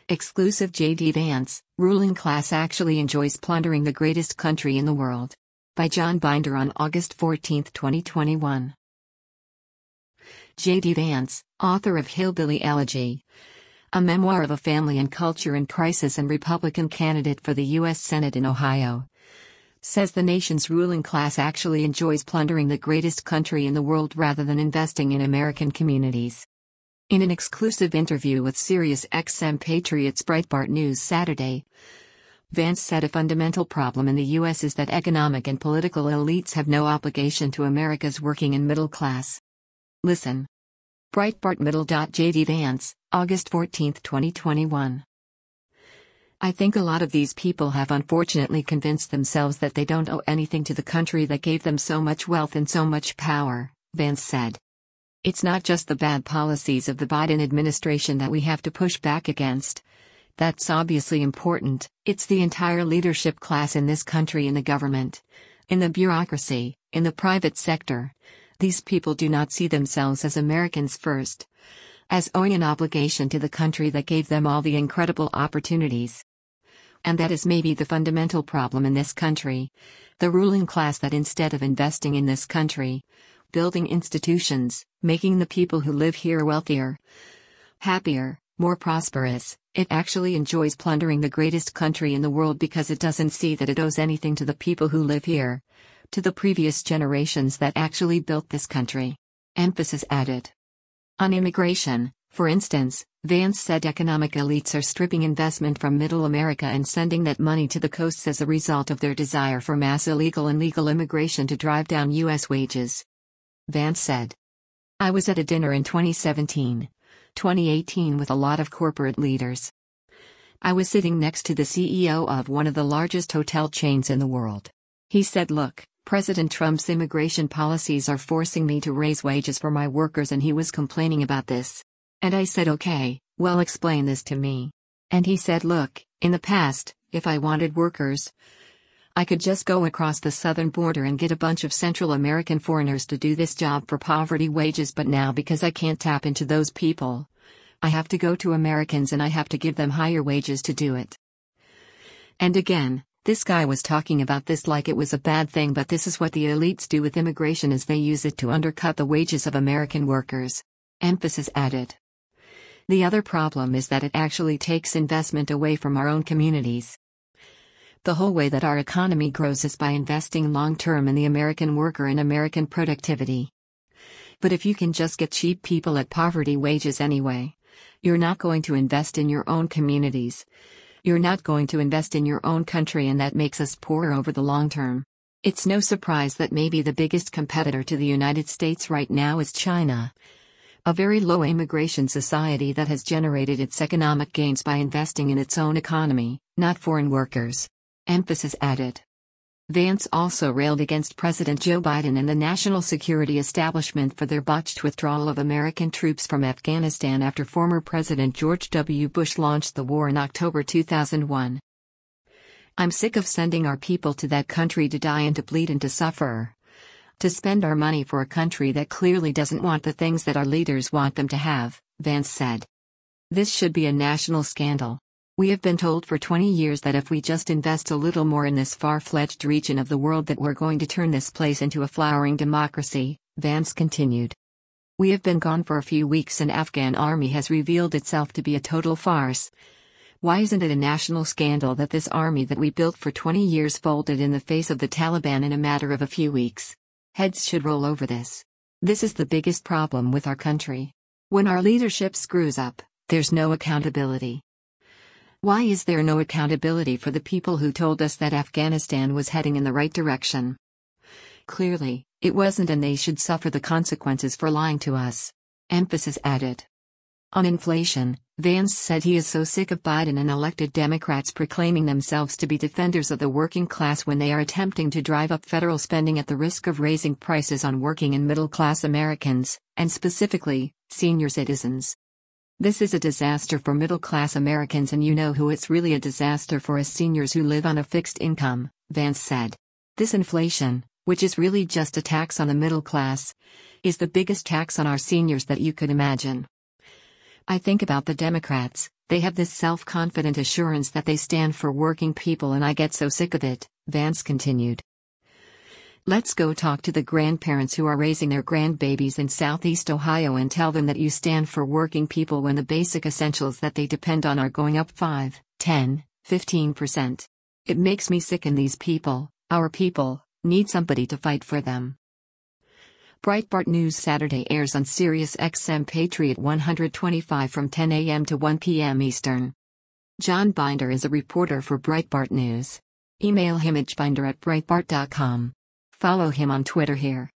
Exclusive J.D. Vance, ruling class actually enjoys plundering the greatest country in the world. By John Binder on August 14, 2021. J.D. Vance, author of Hillbilly Elegy, a memoir of a family and culture in crisis and Republican candidate for the U.S. Senate in Ohio, says the nation's ruling class actually enjoys plundering the greatest country in the world rather than investing in American communities. In an exclusive interview with SiriusXM Patriots Breitbart News Saturday, Vance said a fundamental problem in the U.S. is that economic and political elites have no obligation to America's working and middle class. Listen. Breitbart Middle. J.D. Vance, August 14, 2021. I think a lot of these people have unfortunately convinced themselves that they don't owe anything to the country that gave them so much wealth and so much power, Vance said. It's not just the bad policies of the Biden administration that we have to push back against. That's obviously important, it's the entire leadership class in this country, in the government, in the bureaucracy, in the private sector. These people do not see themselves as Americans first, as owing an obligation to the country that gave them all the incredible opportunities. And that is maybe the fundamental problem in this country. The ruling class that instead of investing in this country, building institutions, making the people who live here wealthier, happier, more prosperous, it actually enjoys plundering the greatest country in the world because it doesn't see that it owes anything to the people who live here, to the previous generations that actually built this country. Emphasis added. On immigration, for instance, Vance said economic elites are stripping investment from middle America and sending that money to the coasts as a result of their desire for mass illegal and legal immigration to drive down U.S. wages. Vance said. I was at a dinner in 2017, 2018 with a lot of corporate leaders. I was sitting next to the CEO of one of the largest hotel chains in the world. He said, "Look, President Trump's immigration policies are forcing me to raise wages for my workers," and he was complaining about this. And I said, "Okay, well, explain this to me." And he said, "Look, in the past, if I wanted workers, I could just go across the southern border and get a bunch of Central American foreigners to do this job for poverty wages, but now because I can't tap into those people, I have to go to Americans and I have to give them higher wages to do it." And again, this guy was talking about this like it was a bad thing, but this is what the elites do with immigration, is they use it to undercut the wages of American workers. Emphasis added. The other problem is that it actually takes investment away from our own communities. The whole way that our economy grows is by investing long-term in the American worker and American productivity. But if you can just get cheap people at poverty wages anyway, you're not going to invest in your own communities. You're not going to invest in your own country, and that makes us poorer over the long term. It's no surprise that maybe the biggest competitor to the United States right now is China, a very low immigration society that has generated its economic gains by investing in its own economy, not foreign workers. Emphasis added. Vance also railed against President Joe Biden and the national security establishment for their botched withdrawal of American troops from Afghanistan after former President George W. Bush launched the war in October 2001. "I'm sick of sending our people to that country to die and to bleed and to suffer. To spend our money for a country that clearly doesn't want the things that our leaders want them to have," Vance said. "This should be a national scandal. We have been told for 20 years that if we just invest a little more in this far-fetched region of the world that we're going to turn this place into a flowering democracy," Vance continued. "We have been gone for a few weeks and Afghan army has revealed itself to be a total farce. Why isn't it a national scandal that this army that we built for 20 years folded in the face of the Taliban in a matter of a few weeks? Heads should roll over this. This is the biggest problem with our country. When our leadership screws up, there's no accountability. Why is there no accountability for the people who told us that Afghanistan was heading in the right direction? Clearly, it wasn't, and they should suffer the consequences for lying to us." Emphasis added. On inflation, Vance said he is so sick of Biden and elected Democrats proclaiming themselves to be defenders of the working class when they are attempting to drive up federal spending at the risk of raising prices on working and middle-class Americans, and specifically, senior citizens. "This is a disaster for middle-class Americans, and you know who it's really a disaster for is seniors who live on a fixed income," Vance said. "This inflation, which is really just a tax on the middle class, is the biggest tax on our seniors that you could imagine. I think about the Democrats, They have this self-confident assurance that they stand for working people, and I get so sick of it," Vance continued. "Let's go talk to the grandparents who are raising their grandbabies in Southeast Ohio and tell them that you stand for working people when the basic essentials that they depend on are going up 5, 10, 15%. It makes me sick, and these people, our people, need somebody to fight for them." Breitbart News Saturday airs on Sirius XM Patriot 125 from 10 a.m. to 1 p.m. Eastern. John Binder is a reporter for Breitbart News. Email him at binder@breitbart.com. Follow him on Twitter here.